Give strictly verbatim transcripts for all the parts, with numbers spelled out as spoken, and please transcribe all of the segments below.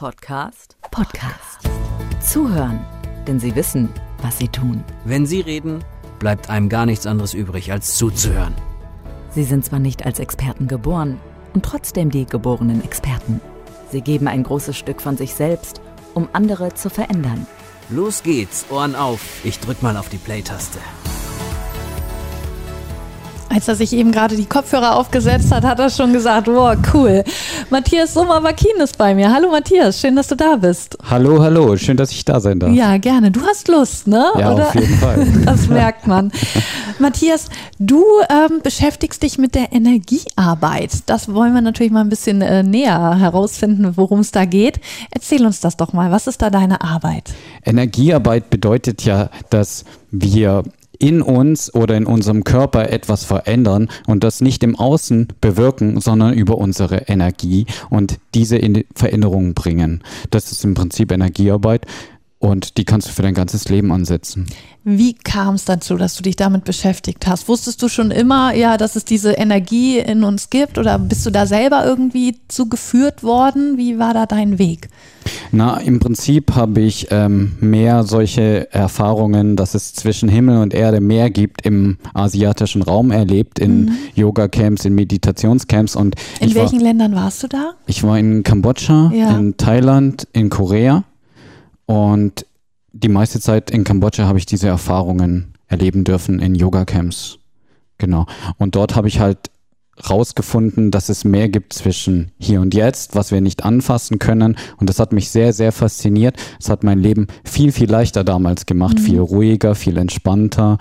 Podcast? Podcast. Zuhören, denn sie wissen, was sie tun. Wenn sie reden, bleibt einem gar nichts anderes übrig, als zuzuhören. Sie sind zwar nicht als Experten geboren und trotzdem die geborenen Experten. Sie geben ein großes Stück von sich selbst, um andere zu verändern. Los geht's, Ohren auf. Ich drück mal auf die Play-Taste. Als er sich eben gerade die Kopfhörer aufgesetzt hat, hat er schon gesagt, wow, cool. Matthias Sommer-Wakin ist bei mir. Hallo Matthias, schön, dass du da bist. Hallo, hallo, schön, dass ich da sein darf. Ja, gerne. Du hast Lust, ne? Ja, Oder? auf jeden Fall. Das merkt man. Matthias, du ähm, beschäftigst dich mit der Energiearbeit. Das wollen wir natürlich mal ein bisschen äh, näher herausfinden, worum es da geht. Erzähl uns das doch mal. Was ist da deine Arbeit? Energiearbeit bedeutet ja, dass wir in uns oder in unserem Körper etwas verändern und das nicht im Außen bewirken, sondern über unsere Energie und diese in Veränderungen bringen. Das ist im Prinzip Energiearbeit und die kannst du für dein ganzes Leben ansetzen. Wie kam es dazu, dass du dich damit beschäftigt hast? Wusstest du schon immer, ja, dass es diese Energie in uns gibt oder bist du da selber irgendwie zugeführt worden? Wie war da dein Weg? Na, im Prinzip habe ich ähm, mehr solche Erfahrungen, dass es zwischen Himmel und Erde mehr gibt im asiatischen Raum erlebt, in mhm. Yoga-Camps, in Meditationscamps. Und in ich welchen war, Ländern warst du da? Ich war in Kambodscha, ja. in Thailand, in Korea und die meiste Zeit in Kambodscha habe ich diese Erfahrungen erleben dürfen in Yoga-Camps. Genau. Und dort habe ich halt rausgefunden, dass es mehr gibt zwischen hier und jetzt, was wir nicht anfassen können. Und das hat mich sehr, sehr fasziniert. Es hat mein Leben viel, viel leichter damals gemacht, mhm. viel ruhiger, viel entspannter.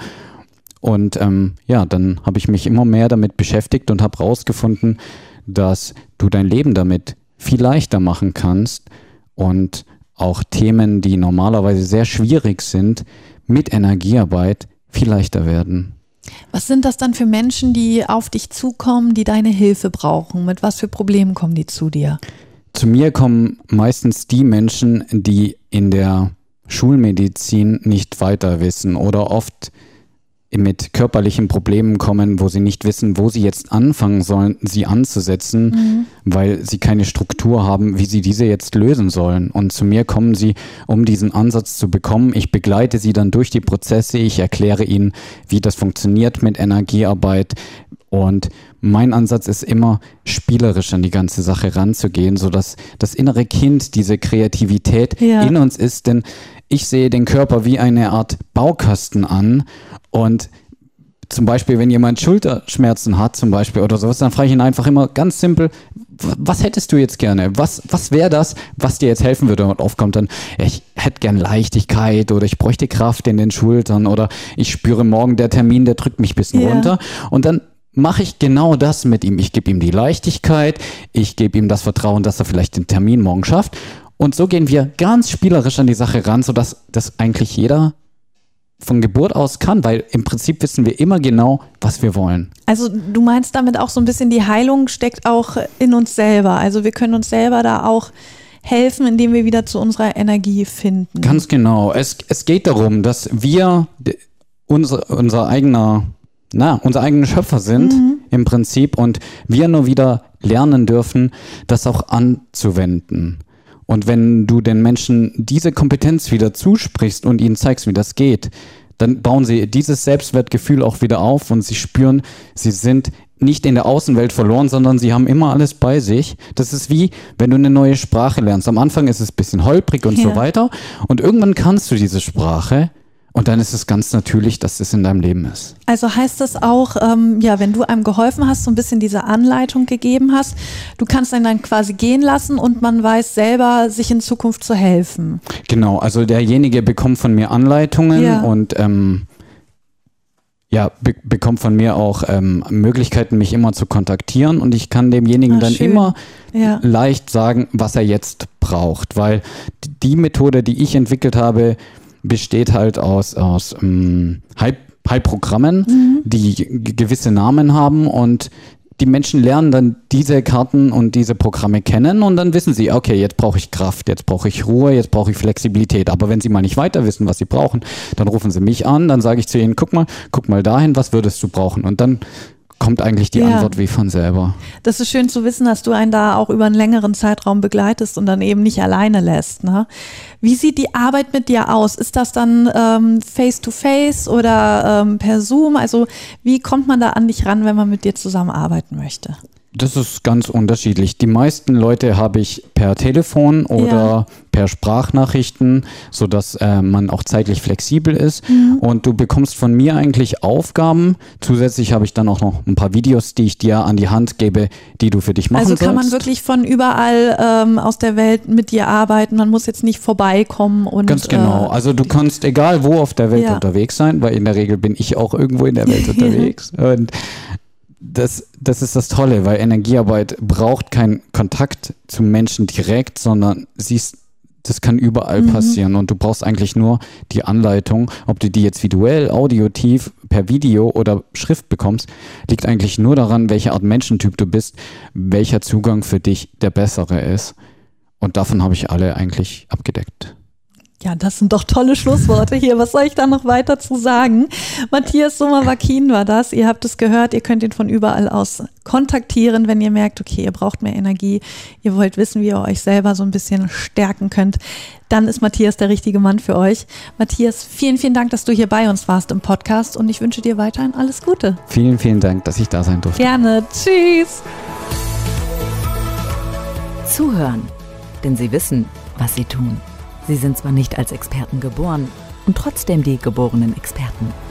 Und ähm, ja, dann habe ich mich immer mehr damit beschäftigt und habe rausgefunden, dass du dein Leben damit viel leichter machen kannst und auch Themen, die normalerweise sehr schwierig sind, mit Energiearbeit viel leichter werden. Was sind das dann für Menschen, die auf dich zukommen, die deine Hilfe brauchen? Mit was für Problemen kommen die zu dir? Zu mir kommen meistens die Menschen, die in der Schulmedizin nicht weiter wissen oder oft mit körperlichen Problemen kommen, wo sie nicht wissen, wo sie jetzt anfangen sollen, sie anzusetzen, mhm. weil sie keine Struktur haben, wie sie diese jetzt lösen sollen. Und zu mir kommen sie, um diesen Ansatz zu bekommen. Ich begleite sie dann durch die Prozesse. Ich erkläre ihnen, wie das funktioniert mit Energiearbeit. Und mein Ansatz ist immer, spielerisch an die ganze Sache ranzugehen, sodass das innere Kind, diese Kreativität ja. in uns ist. Denn ich sehe den Körper wie eine Art Baukasten an. Und zum Beispiel, wenn jemand Schulterschmerzen hat zum Beispiel oder sowas, dann frage ich ihn einfach immer ganz simpel, was hättest du jetzt gerne? Was, was wäre das, was dir jetzt helfen würde? Und oft kommt dann, ja, ich hätte gern Leichtigkeit oder ich bräuchte Kraft in den Schultern oder ich spüre morgen, der Termin, der drückt mich ein bisschen yeah. runter. Und dann mache ich genau das mit ihm. Ich gebe ihm die Leichtigkeit, ich gebe ihm das Vertrauen, dass er vielleicht den Termin morgen schafft. Und so gehen wir ganz spielerisch an die Sache ran, sodass das eigentlich jeder von Geburt aus kann, weil im Prinzip wissen wir immer genau, was wir wollen. Also du meinst damit auch so ein bisschen, die Heilung steckt auch in uns selber. Also wir können uns selber da auch helfen, indem wir wieder zu unserer Energie finden. Ganz genau. Es, es geht darum, dass wir unser, unser eigener, na, unser eigener Schöpfer sind mhm. im Prinzip und wir nur wieder lernen dürfen, das auch anzuwenden. Und wenn du den Menschen diese Kompetenz wieder zusprichst und ihnen zeigst, wie das geht, dann bauen sie dieses Selbstwertgefühl auch wieder auf und sie spüren, sie sind nicht in der Außenwelt verloren, sondern sie haben immer alles bei sich. Das ist wie, wenn du eine neue Sprache lernst. Am Anfang ist es ein bisschen holprig und ja. so weiter und irgendwann kannst du diese Sprache und dann ist es ganz natürlich, dass es in deinem Leben ist. Also heißt das auch, ähm, ja, wenn du einem geholfen hast, so ein bisschen diese Anleitung gegeben hast, du kannst ihn dann quasi gehen lassen und man weiß selber, sich in Zukunft zu helfen. Genau, also derjenige bekommt von mir Anleitungen ja. und ähm, ja, be- bekommt von mir auch ähm, Möglichkeiten, mich immer zu kontaktieren und ich kann demjenigen ah, dann schön. immer ja. leicht sagen, was er jetzt braucht, weil die Methode, die ich entwickelt habe, besteht halt aus, aus ähm, Heilprogrammen, mhm. die g- gewisse Namen haben und die Menschen lernen dann diese Karten und diese Programme kennen und dann wissen sie, okay, jetzt brauche ich Kraft, jetzt brauche ich Ruhe, jetzt brauche ich Flexibilität. Aber wenn sie mal nicht weiter wissen, was sie brauchen, dann rufen sie mich an, dann sage ich zu ihnen, guck mal, guck mal dahin, was würdest du brauchen? Und dann kommt eigentlich die Ja. Antwort wie von selber. Das ist schön zu wissen, dass du einen da auch über einen längeren Zeitraum begleitest und dann eben nicht alleine lässt. Ne? Wie sieht die Arbeit mit dir aus? Ist das dann ähm, face-to-face oder ähm, per Zoom? Also wie kommt man da an dich ran, wenn man mit dir zusammenarbeiten möchte? Das ist ganz unterschiedlich. Die meisten Leute habe ich per Telefon oder Ja. per Sprachnachrichten, sodass äh, man auch zeitlich flexibel ist. Mhm. Und du bekommst von mir eigentlich Aufgaben. Zusätzlich habe ich dann auch noch ein paar Videos, die ich dir an die Hand gebe, die du für dich machen Also kann man sollst. wirklich von überall ähm, aus der Welt mit dir arbeiten. Man muss jetzt nicht vorbeikommen und Ganz genau. Äh, Also du kannst egal wo auf der Welt Ja. unterwegs sein, weil in der Regel bin ich auch irgendwo in der Welt unterwegs. Und das, das ist das Tolle, weil Energiearbeit braucht keinen Kontakt zu Menschen direkt, sondern siehst, das kann überall Mhm. passieren und du brauchst eigentlich nur die Anleitung, ob du die jetzt visuell, audiotiv, per Video oder Schrift bekommst, liegt eigentlich nur daran, welche Art Menschentyp du bist, welcher Zugang für dich der bessere ist. Und davon habe ich alle eigentlich abgedeckt. Ja, das sind doch tolle Schlussworte hier. Was soll ich da noch weiter zu sagen? Matthias Sommer-Wakin war das. Ihr habt es gehört. Ihr könnt ihn von überall aus kontaktieren, wenn ihr merkt, okay, ihr braucht mehr Energie. Ihr wollt wissen, wie ihr euch selber so ein bisschen stärken könnt. Dann ist Matthias der richtige Mann für euch. Matthias, vielen, vielen Dank, dass du hier bei uns warst im Podcast und ich wünsche dir weiterhin alles Gute. Vielen, vielen Dank, dass ich da sein durfte. Gerne. Tschüss. Zuhören, denn sie wissen, was sie tun. Sie sind zwar nicht als Experten geboren und trotzdem die geborenen Experten.